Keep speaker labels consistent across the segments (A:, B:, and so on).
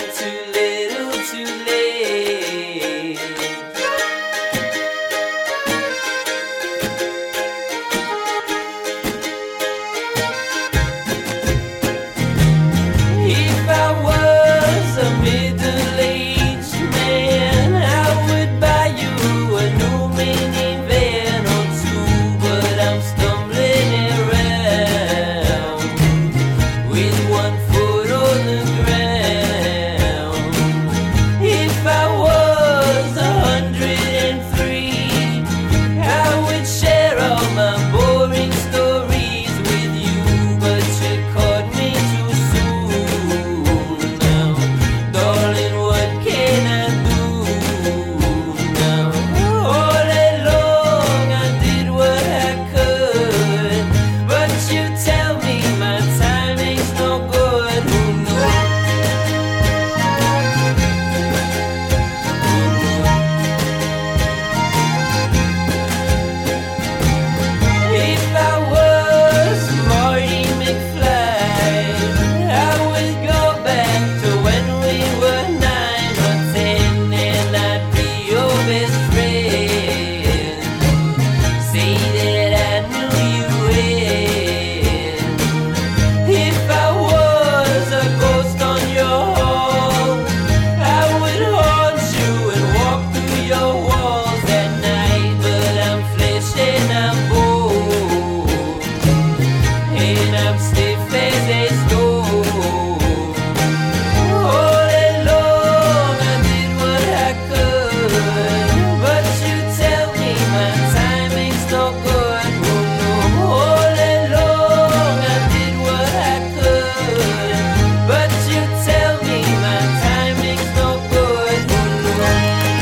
A: too little, too late. If I was a middle-aged man, I would buy you a new minivan or two, but I'm stumbling around with 1 foot on the ground. If I was 103, I would share all my boring stories with you, but you caught me too soon now. Darling, what can I do now? All along I did what I could, but you tell me my timing's no good. Who knew? If I was Marty McFly, I would go back to when we were 9 or 10, and I'd be your best friend. Say that I knew you when. If I was a ghost on your hall, I would haunt you and walk through your walls at night, but I'm flesh and I'm bone, and I'm stiff as a stone. All along I did what I could, but you tell me my timing's no good. Oh no. All along I did what I could, but you tell me my timing's no good. Oh no.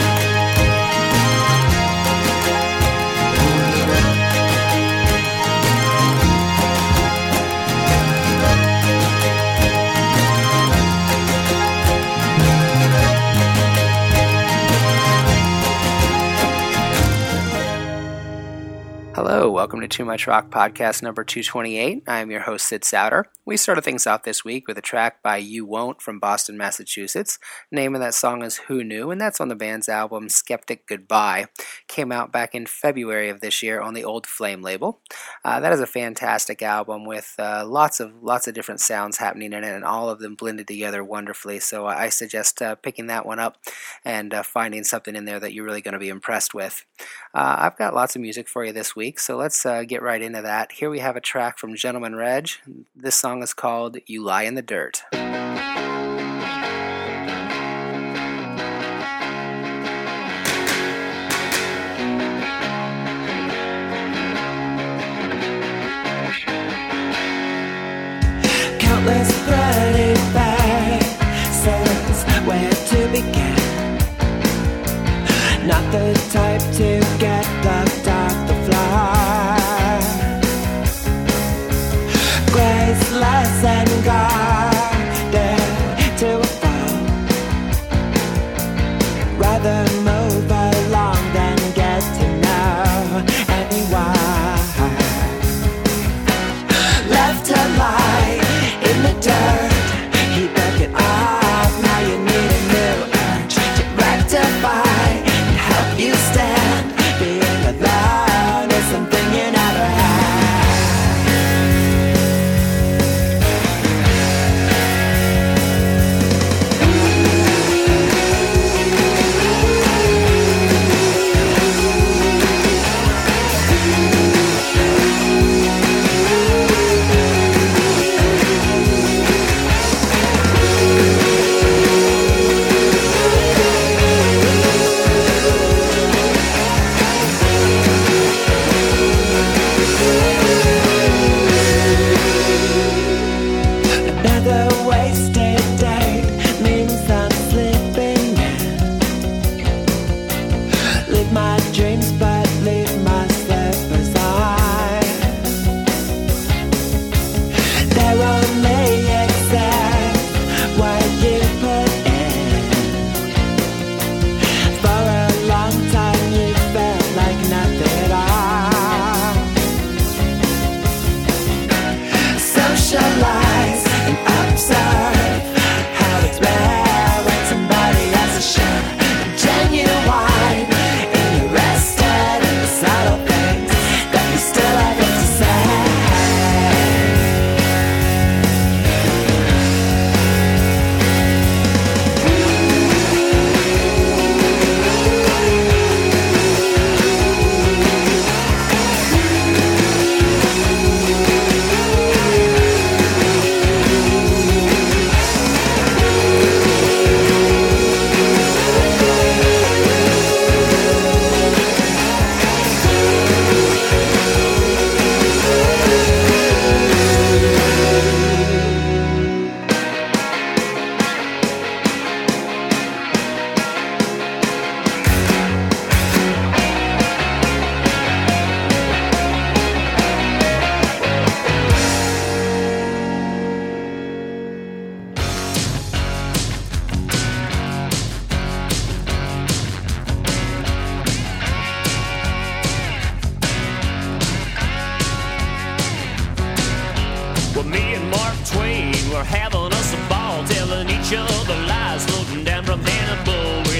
B: Hello, welcome to Too Much Rock Podcast number 228. I am your host, Sid Souter. We started things off this week with a track by You Won't from Boston, Massachusetts. The name of that song is Who Knew, and that's on the band's album Skeptic Goodbye. Came out back in February of this year on the Old Flame label. That is a fantastic album with lots of different sounds happening in it, and all of them blended together wonderfully. So I suggest picking that one up and finding something in there that you're really going to be impressed with. I've got lots of music for you this week, so let's get right into that. Here we have a track from Gentleman Reg. This song is called You Lie in the Dirt.
C: Countless threading faces, where to begin? Not the type to get plucked off the floor. Graceless and guarded to a fall. Rather move along than get to know anyone. Left to lie in the dirt, he broke it off. Now you need a new urge to rectify and help you stand. Being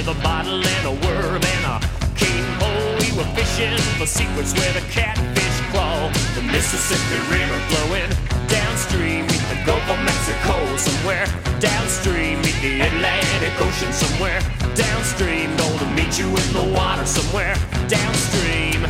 D: with a bottle and a worm and a cane pole. We were fishing for secrets where the catfish crawl. The Mississippi River flowing downstream, meet the Gulf of Mexico somewhere downstream, meet the Atlantic Ocean somewhere downstream. Gonna meet you in the water somewhere downstream.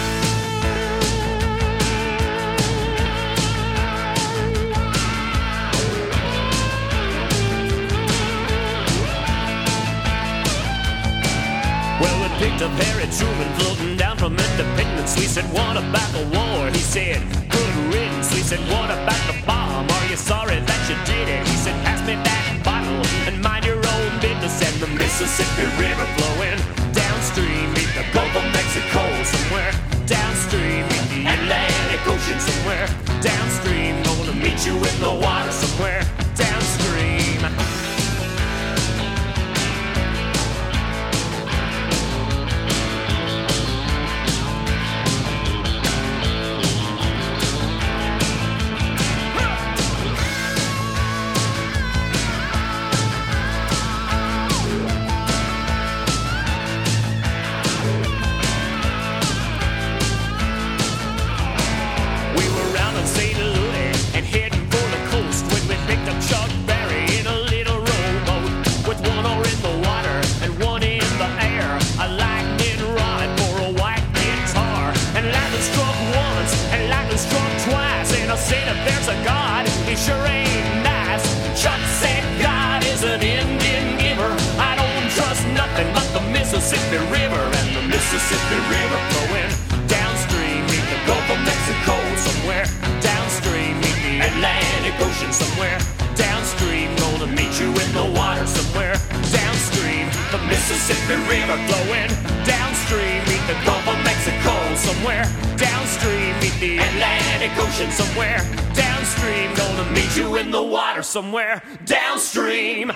D: Well, we picked up Harry Truman floating down from Independence. We said, what about the war? He said, good riddance. We said, what about the bomb? Are you sorry that you did it? He said, pass me that bottle and mind your own business. And the Mississippi River flowing downstream, meet the Gulf of Mexico somewhere downstream, meet the Atlantic Ocean somewhere downstream. Gonna meet you in the water somewhere downstream. Mississippi River and the Mississippi River flowing downstream, meet the Gulf of Mexico somewhere downstream, meet the Atlantic Ocean somewhere downstream. Gonna meet you in the water somewhere downstream. The Mississippi River flowing downstream, meet the Gulf of Mexico somewhere downstream, meet the Atlantic Ocean somewhere downstream. Gonna meet you in the water somewhere downstream.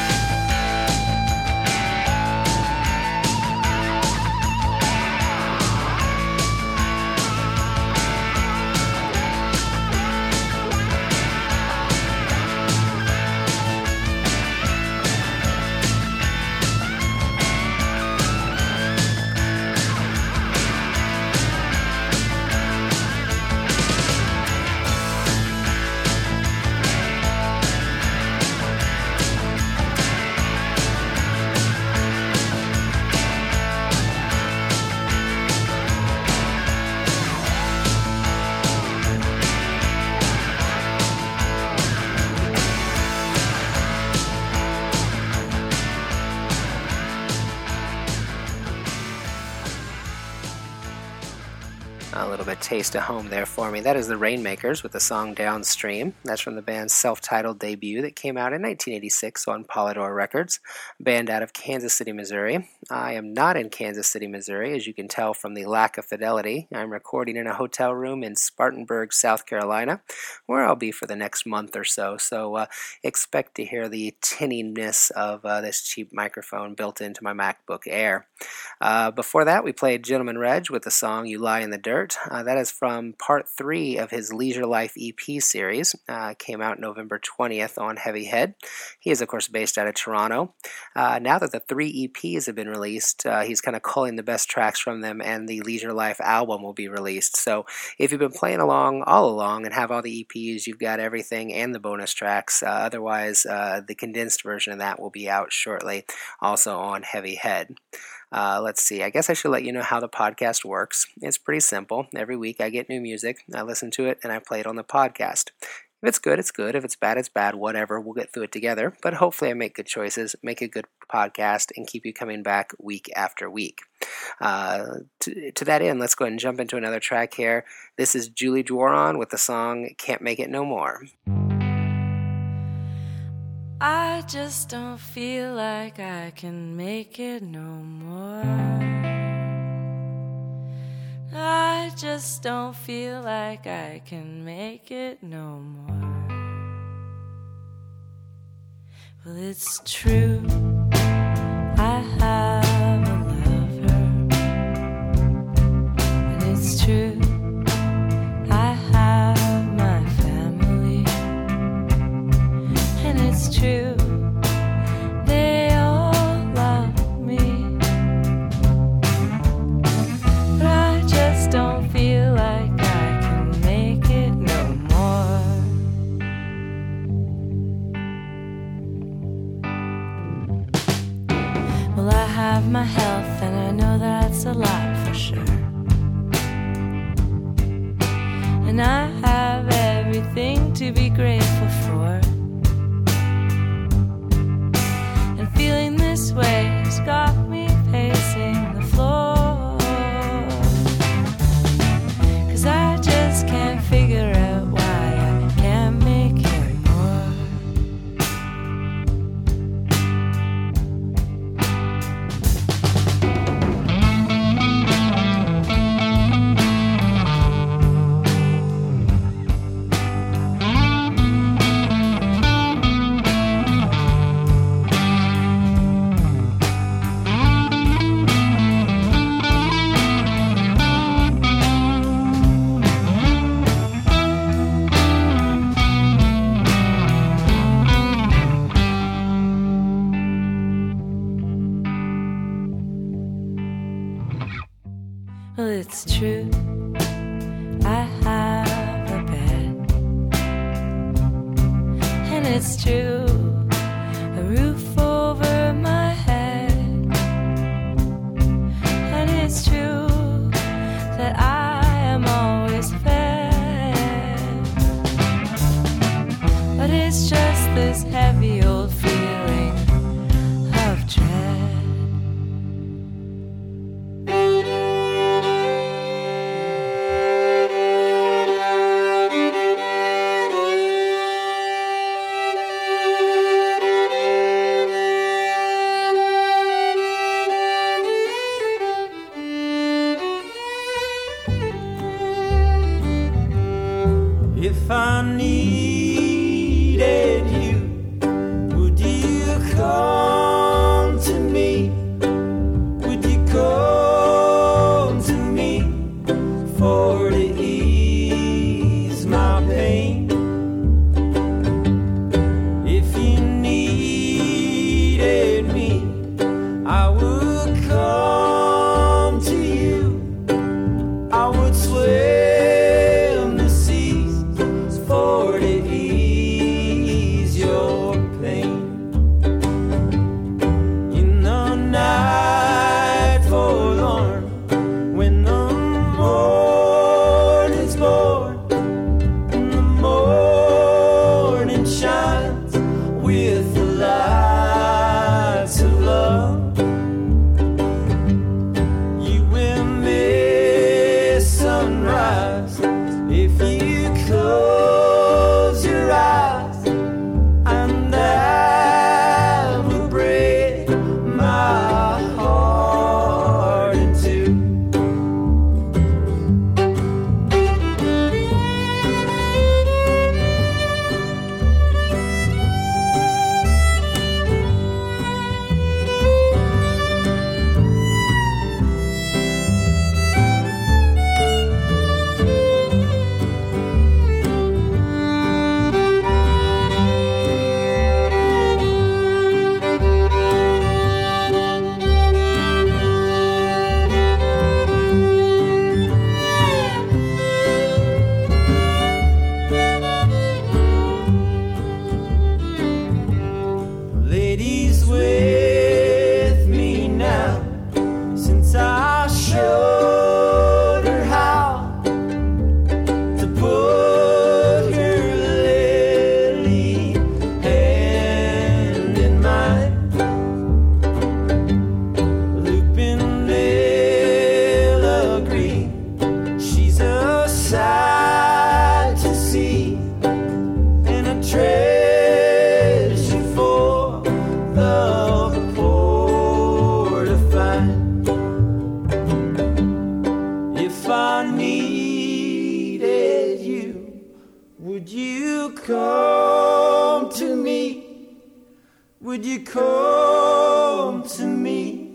B: A little bit taste of home there for me. That is the Rainmakers with the song Downstream. That's from the band's self-titled debut that came out in 1986 on Polydor Records, a band out of Kansas City, Missouri. I am not in Kansas City, Missouri, as you can tell from the lack of fidelity. I'm recording in a hotel room in Spartanburg, South Carolina, where I'll be for the next month or so. So expect to hear the tinniness of this cheap microphone built into my MacBook Air. Before that, we played Gentleman Reg with the song You Lie in the Dirt. That is from part 3 of his Leisure Life EP series. Came out November 20th on Heavy Head. He is, of course, based out of Toronto. Now that the 3 EPs have been released, he's kind of culling the best tracks from them, and the Leisure Life album will be released. So if you've been playing along all along and have all the EPs, you've got everything and the bonus tracks. Otherwise, the condensed version of that will be out shortly, also on Heavy Head. Let's see, I guess I should let you know how the podcast works. It's pretty simple. Every week I get new music, I listen to it, and I play it on the podcast. If it's good, it's good. If it's bad, it's bad. Whatever, we'll get through it together. But hopefully I make good choices, make a good podcast, and keep you coming back week after week. To that end, let's go ahead and jump into another track here. This is Julie Dworon with the song Can't Make It No More.
E: I just don't feel like I can make it no more. I just don't feel like I can make it no more. Well, it's true, I have a lover, and it's true, I have my family, and it's true, they all love me. have my health, and I know that's a lot for sure. And I have everything to be grateful for. And feeling this way has got me pacing the floor. 'Cause I just can't figure out why I can't make it more. Well, it's true, I have a bed. And it's true, a roof over my head. And it's true that I am always fed. But it's just this heavy old feeling of dread.
A: If I needed you, would you come to me? Would you come to me for to ease my pain? If you needed me, I would come to you. I would swear Would you come to me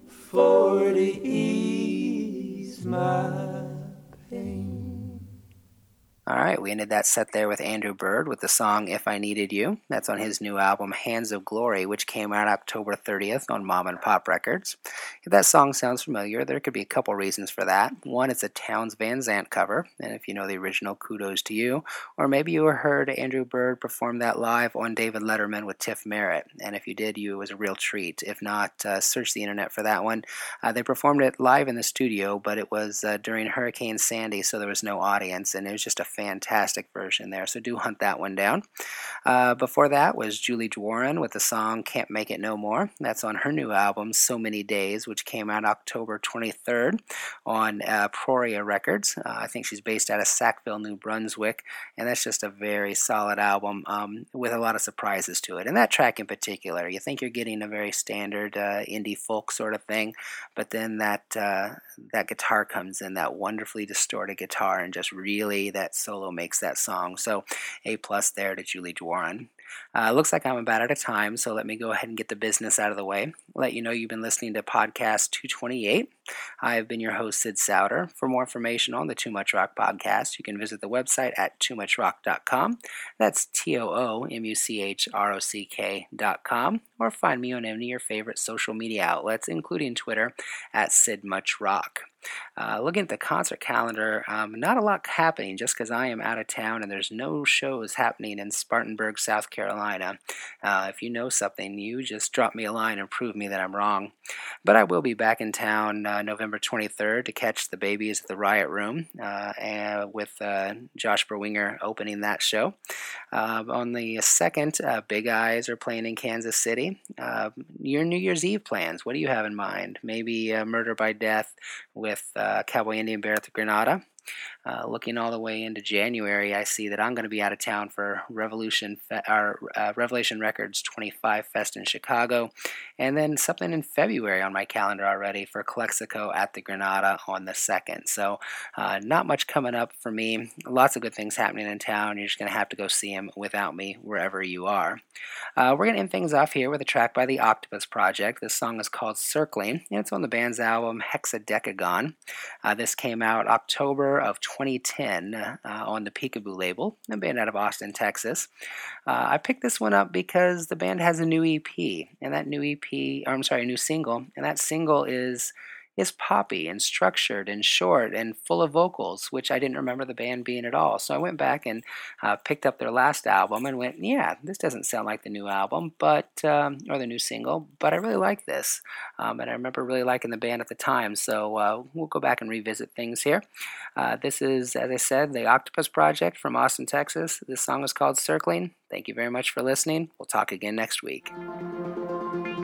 A: for to ease my pain?
B: All right, we ended that set there with Andrew Bird with the song If I Needed You. That's on his new album Hands of Glory, which came out October 30th on Mom and Pop Records. If that song sounds familiar, there could be a couple reasons for that. One, it's a Townes Van Zandt cover, and if you know the original, kudos to you. Or maybe you heard Andrew Bird perform that live on David Letterman with Tiff Merritt, and if you did, it was a real treat. If not, search the internet for that one. They performed it live in the studio, but it was during Hurricane Sandy, so there was no audience, and it was just a fantastic version there, so do hunt that one down. Before that was Julie Dworan with the song Can't Make It No More. That's on her new album So Many Days, which came out October 23rd on Proria Records. I think she's based out of Sackville, New Brunswick, and that's just a very solid album with a lot of surprises to it. And that track in particular, you think you're getting a very standard indie folk sort of thing, but then that guitar comes in, that wonderfully distorted guitar, and just really that solo makes that song. So A+ there to Julie Dworan. Looks like I'm about out of time, so let me go ahead and get the business out of the way. Let you know you've been listening to Podcast 228. I have been your host, Sid Souter. For more information on the Too Much Rock podcast, you can visit the website at toomuchrock.com. That's TOOMUCHROCK.com. Or find me on any of your favorite social media outlets, including Twitter, at SidMuchRock. Looking at the concert calendar, not a lot happening just because I am out of town and there's no shows happening in Spartanburg, South Carolina. If you know something, you just drop me a line and prove me that I'm wrong. But I will be back in town November 23rd to catch the Babies at the Riot Room and with Josh Berwinger opening that show. On the 2nd, Big Eyes are playing in Kansas City. Your New Year's Eve plans, what do you have in mind? Maybe Murder by Death with Cowboy Indian Bear at the Granada. Looking all the way into January, I see that I'm going to be out of town for Revelation Records 25 Fest in Chicago, and then something in February on my calendar already for Calexico at the Granada on the 2nd. So not much coming up for me. Lots of good things happening in town. You're just going to have to go see them without me wherever you are. We're going to end things off here with a track by the Octopus Project. This song is called Circling, and it's on the band's album Hexadecagon. This came out October of 2010 on the Peekaboo label, a band out of Austin, Texas. I picked this one up because the band has a new EP, and that new new single, and that single is poppy and structured and short and full of vocals, which I didn't remember the band being at all. So I went back and picked up their last album and went, yeah, this doesn't sound like the new album, or the new single, but I really like this. And I remember really liking the band at the time, so we'll go back and revisit things here. This is, as I said, the Octopus Project from Austin, Texas. This song is called Circling. Thank you very much for listening. We'll talk again next week.